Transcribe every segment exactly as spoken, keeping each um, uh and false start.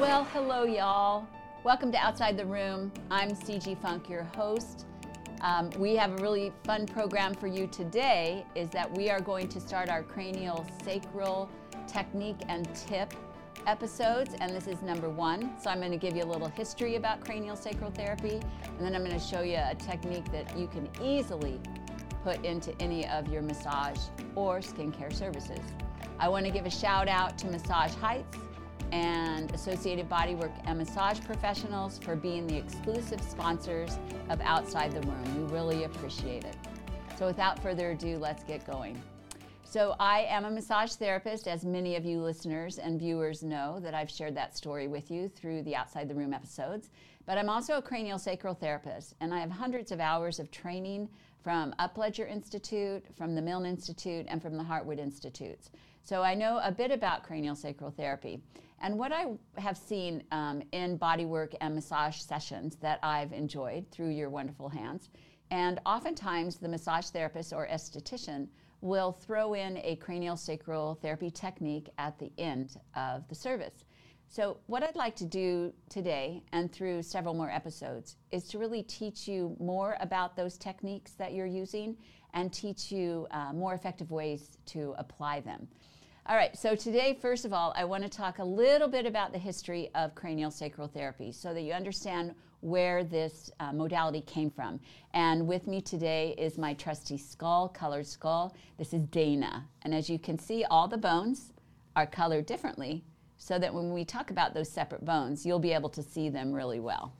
Well, hello, y'all. Welcome to Outside the Room. I'm C G Funk, your host. Um, we have a really fun program for you today, is that we are going to start our cranial sacral technique and tip episodes, and this is number one. So I'm going to give you a little history about cranial sacral therapy, and then I'm going to show you a technique that you can easily put into any of your massage or skincare services. I want to give a shout out to Massage Heights and Associated Bodywork and Massage Professionals for being the exclusive sponsors of Outside the Room. We really appreciate it. So without further ado, let's get going. So I am a massage therapist, as many of you listeners and viewers know that I've shared that story with you through the Outside the Room episodes. But I'm also a cranial sacral therapist, and I have hundreds of hours of training from Upledger Institute, from the Milne Institute, and from the Hartwood Institutes. So I know a bit about cranial sacral therapy. And what I have seen um, in bodywork and massage sessions that I've enjoyed through your wonderful hands, and oftentimes the massage therapist or esthetician will throw in a cranial sacral therapy technique at the end of the service. So what I'd like to do today and through several more episodes is to really teach you more about those techniques that you're using and teach you uh, more effective ways to apply them. All right, so today, first of all, I want to talk a little bit about the history of cranial sacral therapy so that you understand where this uh, modality came from. And with me today is my trusty skull, colored skull. This is Dana. And as you can see, all the bones are colored differently so that when we talk about those separate bones, you'll be able to see them really well.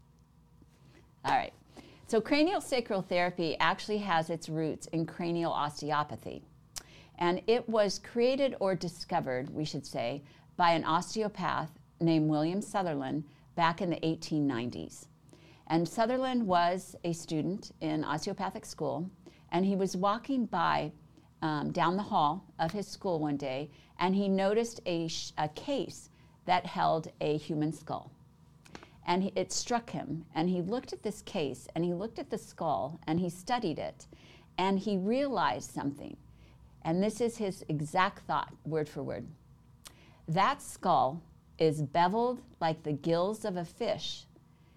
All right, so cranial sacral therapy actually has its roots in cranial osteopathy. And it was created or discovered, we should say, by an osteopath named William Sutherland back in the eighteen nineties. And Sutherland was a student in osteopathic school, and he was walking by um, down the hall of his school one day, and he noticed a, sh- a case that held a human skull. And he, it struck him, and he looked at this case, and he looked at the skull, and he studied it, and he realized something. And this is his exact thought, word for word. That skull is beveled like the gills of a fish,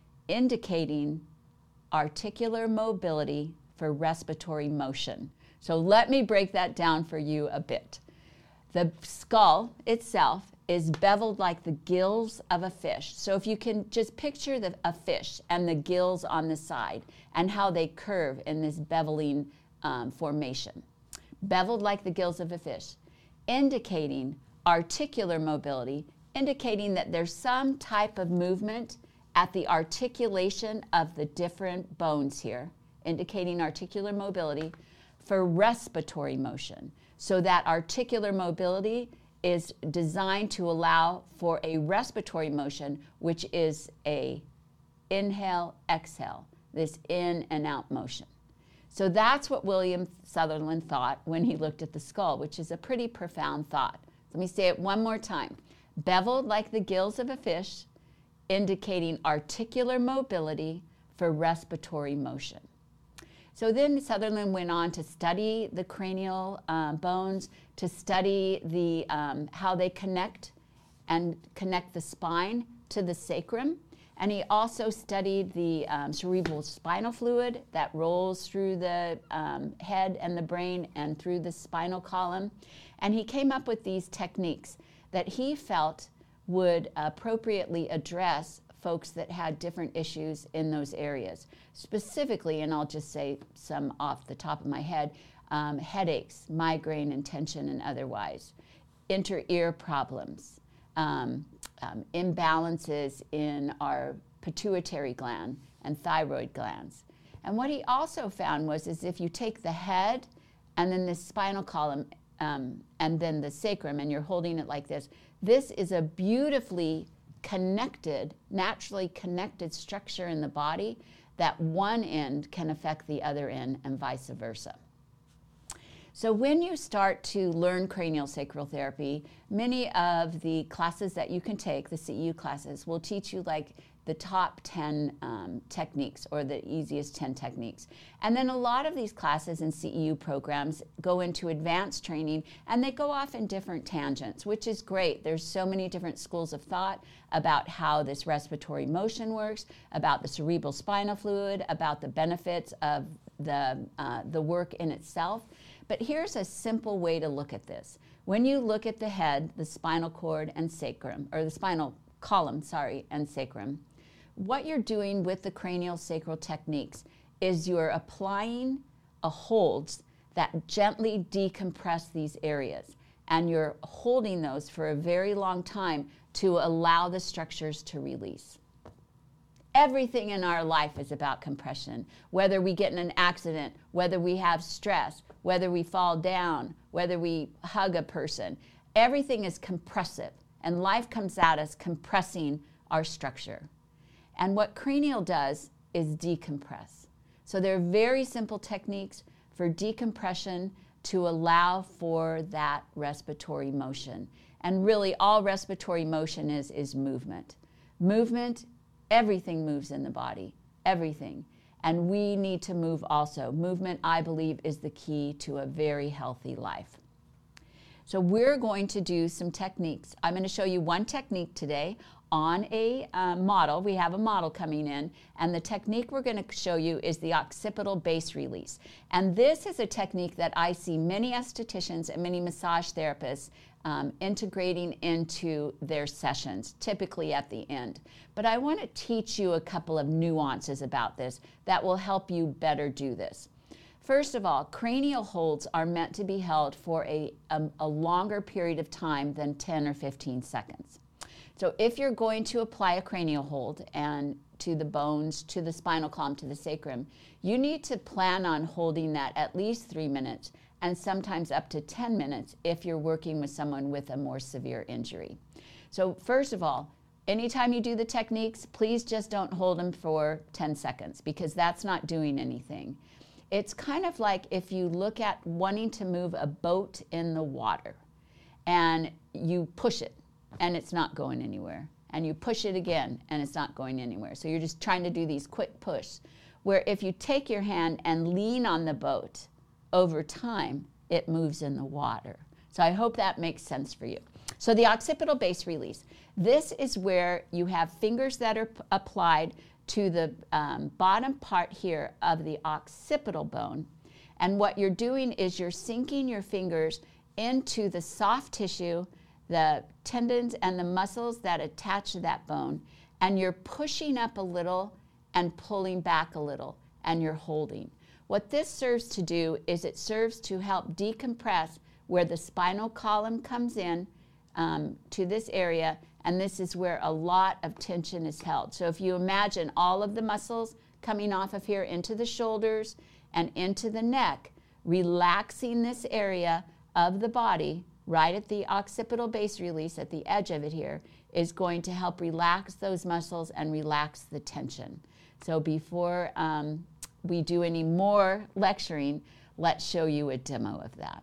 indicating articular mobility for respiratory motion. So let me break that down for you a bit. The skull itself is beveled like the gills of a fish. So if you can just picture the, a fish and the gills on the side and how they curve in this beveling um, formation. Beveled like the gills of a fish, indicating articular mobility, indicating that there's some type of movement at the articulation of the different bones here, indicating articular mobility for respiratory motion. So that articular mobility is designed to allow for a respiratory motion, which is a inhale, exhale, this in and out motion. So that's what William Sutherland thought when he looked at the skull, which is a pretty profound thought. Let me say it one more time. Beveled like the gills of a fish, indicating articular mobility for respiratory motion. So then Sutherland went on to study the cranial uh, bones, to study the um, how they connect and connect the spine to the sacrum. And he also studied the um, cerebral spinal fluid that rolls through the um, head and the brain and through the spinal column. And he came up with these techniques that he felt would appropriately address folks that had different issues in those areas. Specifically, and I'll just say some off the top of my head, um, headaches, migraine and tension and otherwise, inter-ear problems, um, Um, imbalances in our pituitary gland and thyroid glands. And what he also found was is if you take the head and then the spinal column um, and then the sacrum and you're holding it like this, this is a beautifully connected, naturally connected structure in the body that one end can affect the other end and vice versa. So when you start to learn cranial sacral therapy, many of the classes that you can take, the C E U classes, will teach you like the top ten um, techniques, or the easiest ten techniques. And then a lot of these classes in C E U programs go into advanced training, and they go off in different tangents, which is great. There's so many different schools of thought about how this respiratory motion works, about the cerebral spinal fluid, about the benefits of the, uh, the work in itself. But here's a simple way to look at this. When you look at the head, the spinal cord and sacrum, or the spinal column, sorry, and sacrum, what you're doing with the cranial sacral techniques is you're applying a holds that gently decompress these areas. And you're holding those for a very long time to allow the structures to release. Everything in our life is about compression. Whether we get in an accident, whether we have stress, whether we fall down, whether we hug a person, everything is compressive. And life comes at us compressing our structure. And what cranial does is decompress. So there are very simple techniques for decompression to allow for that respiratory motion. And really all respiratory motion is, is movement. Movement, everything moves in the body, everything. And we need to move also. Movement, I believe, is the key to a very healthy life. So we're going to do some techniques. I'm going to show you one technique today on a uh, model. We have a model coming in, and the technique we're going to show you is the occipital base release. And this is a technique that I see many estheticians and many massage therapists um, integrating into their sessions, typically at the end. But I want to teach you a couple of nuances about this that will help you better do this. First of all, cranial holds are meant to be held for a, a, a longer period of time than ten or fifteen seconds. So if you're going to apply a cranial hold and to the bones, to the spinal column, to the sacrum, you need to plan on holding that at least three minutes and sometimes up to ten minutes if you're working with someone with a more severe injury. So first of all, anytime you do the techniques, please just don't hold them for ten seconds, because that's not doing anything. It's kind of like if you look at wanting to move a boat in the water and you push it and it's not going anywhere, and you push it again and it's not going anywhere. So you're just trying to do these quick push, where if you take your hand and lean on the boat, over time it moves in the water. So I hope that makes sense for you. So the occipital base release, this is where you have fingers that are p- applied to the um, bottom part here of the occipital bone. And what you're doing is you're sinking your fingers into the soft tissue, the tendons and the muscles that attach to that bone, and you're pushing up a little and pulling back a little, and you're holding. What this serves to do is it serves to help decompress where the spinal column comes in um, to this area, and this is where a lot of tension is held. So if you imagine all of the muscles coming off of here into the shoulders and into the neck, relaxing this area of the body right at the occipital base release, at the edge of it here, is going to help relax those muscles and relax the tension. So before um, we do any more lecturing, let's show you a demo of that.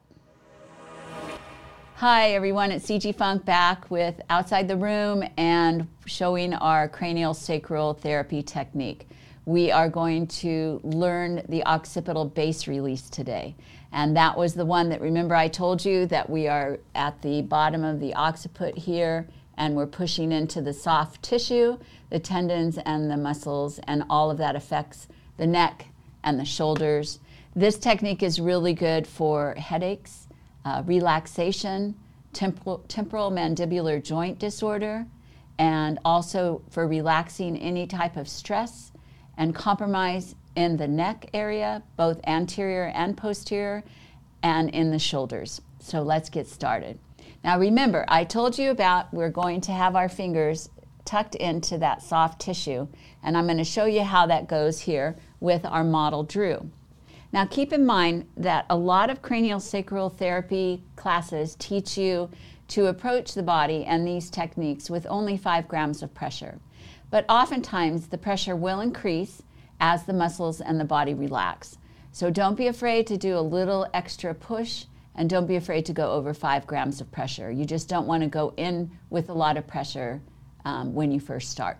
Hi everyone, it's C G Funk back with Outside the Room and showing our cranial sacral therapy technique. We are going to learn the occipital base release today. And that was the one that, remember I told you that we are at the bottom of the occiput here, and we're pushing into the soft tissue, the tendons and the muscles, and all of that affects the neck and the shoulders. This technique is really good for headaches, uh, relaxation, temporal, temporal mandibular joint disorder, and also for relaxing any type of stress and compromise in the neck area, both anterior and posterior, and in the shoulders. So let's get started. Now remember, I told you about we're going to have our fingers tucked into that soft tissue, and I'm going to show you how that goes here with our model Drew. Now keep in mind that a lot of cranial sacral therapy classes teach you to approach the body and these techniques with only five grams of pressure. But oftentimes the pressure will increase as the muscles and the body relax. So don't be afraid to do a little extra push, and don't be afraid to go over five grams of pressure. You just don't want to go in with a lot of pressure um, when you first start.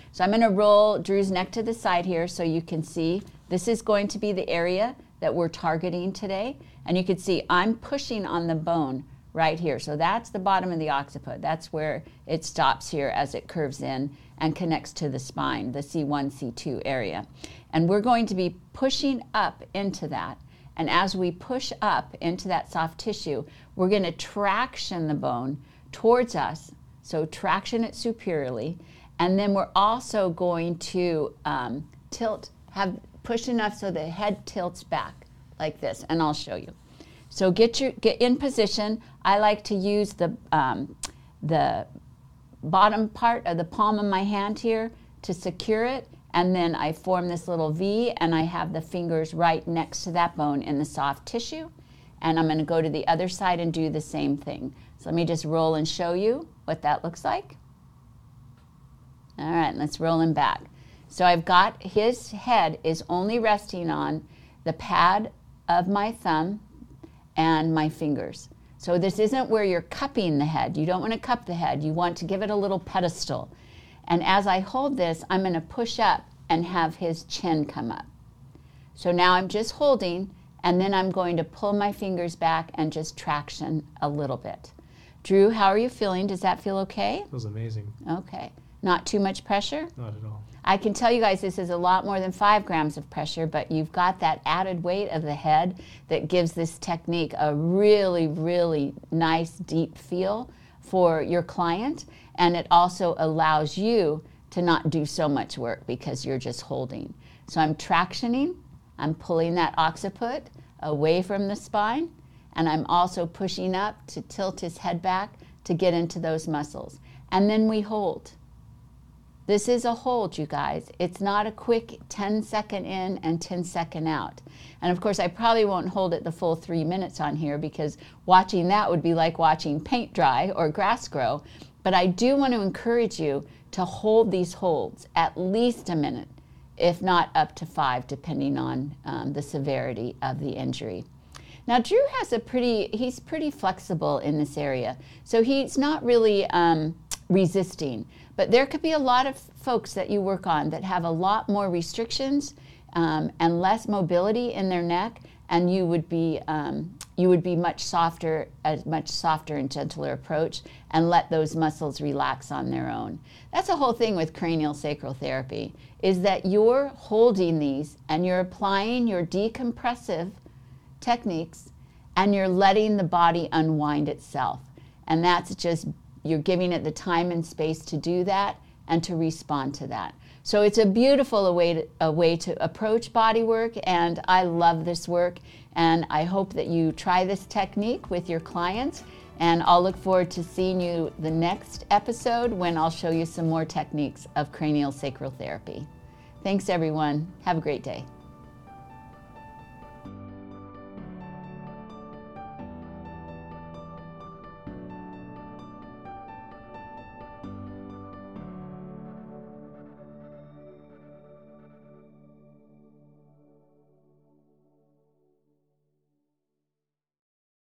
So I'm going to roll Drew's neck to the side here so you can see this is going to be the area that we're targeting today. And you can see I'm pushing on the bone right here. So that's the bottom of the occiput. That's where it stops here as it curves in and connects to the spine, the C one, C two area. And we're going to be pushing up into that. And as we push up into that soft tissue, we're going to traction the bone towards us. So traction it superiorly. And then we're also going to um, tilt, have push enough so the head tilts back like this. And I'll show you. So get your get in position. I like to use the um, the bottom part of the palm of my hand here to secure it, and then I form this little V, and I have the fingers right next to that bone in the soft tissue. And I'm going to go to the other side and do the same thing. So let me just roll and show you what that looks like. All right, let's roll him back. So I've got his head is only resting on the pad of my thumb and my fingers. So this isn't where you're cupping the head. You don't want to cup the head. You want to give it a little pedestal. And as I hold this, I'm going to push up and have his chin come up. So now I'm just holding, and then I'm going to pull my fingers back and just traction a little bit. Drew, how are you feeling? Does that feel okay? Feels amazing. Okay. Not too much pressure? Not at all. I can tell you guys this is a lot more than five grams of pressure, but you've got that added weight of the head that gives this technique a really, really nice, deep feel for your client. And it also allows you to not do so much work because you're just holding. So I'm tractioning, I'm pulling that occiput away from the spine, and I'm also pushing up to tilt his head back to get into those muscles. And then we hold. This is a hold, you guys. It's not a quick ten second in and ten second out. And of course, I probably won't hold it the full three minutes on here because watching that would be like watching paint dry or grass grow. But I do want to encourage you to hold these holds at least a minute, if not up to five, depending on um, the severity of the injury. Now, Drew has a pretty, he's pretty flexible in this area. So he's not really um, resisting. But there could be a lot of folks that you work on that have a lot more restrictions um, and less mobility in their neck, and you would be um, you would be much softer, a much softer and gentler approach, and let those muscles relax on their own. That's the whole thing with cranial sacral therapy, is that you're holding these and you're applying your decompressive techniques, and you're letting the body unwind itself, and that's just. You're giving it the time and space to do that and to respond to that. So it's a beautiful way to, a way to approach body work, and I love this work, and I hope that you try this technique with your clients, and I'll look forward to seeing you the next episode when I'll show you some more techniques of cranial sacral therapy. Thanks everyone. Have a great day.